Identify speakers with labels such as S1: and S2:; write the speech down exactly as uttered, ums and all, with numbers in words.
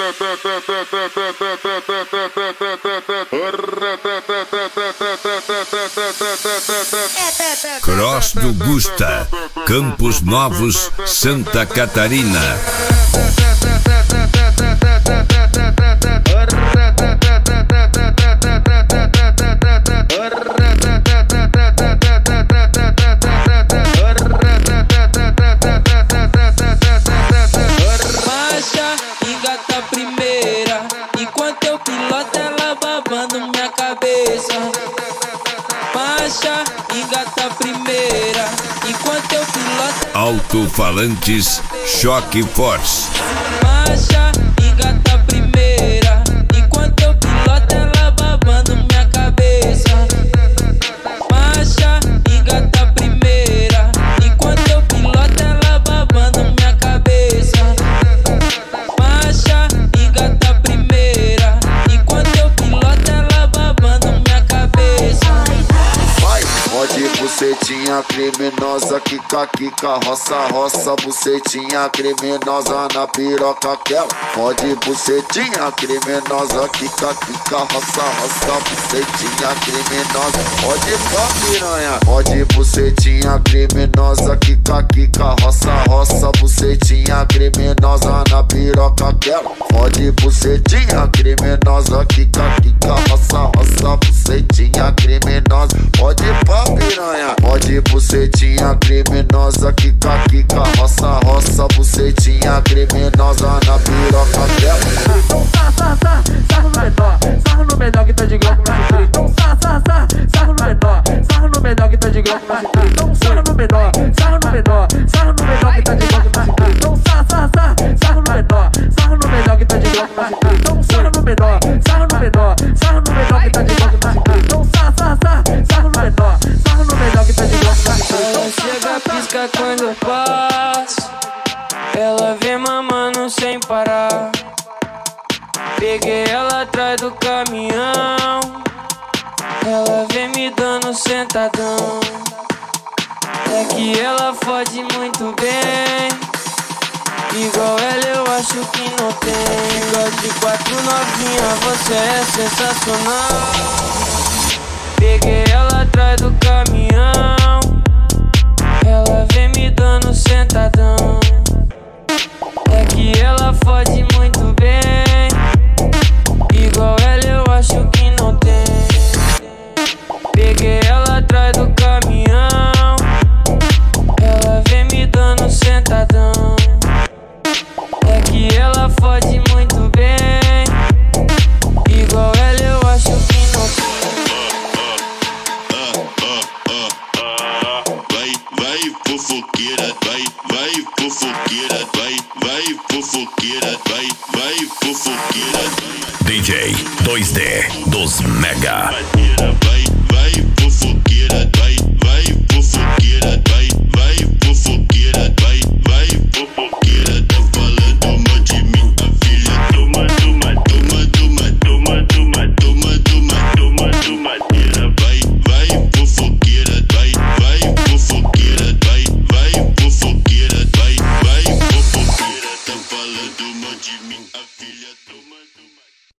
S1: Cross do Gusta, Campos Novos, Santa Catarina.
S2: Baixa, engata a primeira, enquanto eu piloto ela babando minha cabeça. Baixa, engata a primeira, enquanto eu piloto.
S1: Alto-falantes Choque Force.
S2: Baixa, engata a primeira, enquanto eu piloto ela babando minha cabeça. Baixa, engata a primeira, enquanto eu piloto ela babando minha cabeça. Baixa, engata a primeira, enquanto eu piloto ela babando minha cabeça.
S3: Vai, pode bucetinha criminosa, quica, quica, roça, roça, bucetinha criminosa na piroca aquela. Pode bucetinha criminosa, quica, quica, roça, roça, bucetinha criminosa. Pode pá piranha, pode bucetinha criminosa, quica, quica, roça, roça, bucetinha criminosa na piroca aquela. Pode bucetinha criminosa, quica, quica, roça, roça, bucetinha criminosa. Pode pá piranha, pode bucetinha criminosa, quica, quica, roça, roça, bucetinha criminosa na piroca dela.
S4: Então sa, sa, sa, sarro no menor, sarro no menor que tá de glock no cintura. Então sa, sa, sa, sarro no menor, sarro no menor que tá de glock no cintura. Então sarro no menor, sarro no menor, sarro no menor que tá de glock no cintura. Então sa, sa, sa, sarro no menor, sarro no menor que tá de glock no cintura. Então sarro no menor, sarro no menor, sarro no menor que tá de glock no cintura. Então sa, sa, sa, sarro no menor, sarro no menor que tá de glock no cintura.
S2: Ela chega, pisca quando eu passo, ela vem mamando sem parar. Peguei ela atrás do caminhão, ela vem me dando sentadão. É que ela fode muito bem, igual ela eu acho que não tem. Igual de quatro novinha, você é sensacional. Peguei ela atrás do caminhão, ela vem me dando sentadão. É que ela fode muito bem, igual ela eu acho que não tem. Peguei ela atrás do caminhão, ela vem me dando sentadão. É que ela fode muito bem, igual ela eu acho que não tem.
S5: Vai, vai fofoqueira, vai, vai fofoqueira, vai, vai fofoqueira, vai, vai fofoqueira.
S1: D J dois D dos Mega.
S5: Vai, vai fofoqueira, vai, vai fofoqueira, vai, vai fofoqueira, vai, vai fofoqueira. Tá falando mal de mim, a filha. Toma, toma, toma, toma, toma, toma, toma, toma, toma, toma.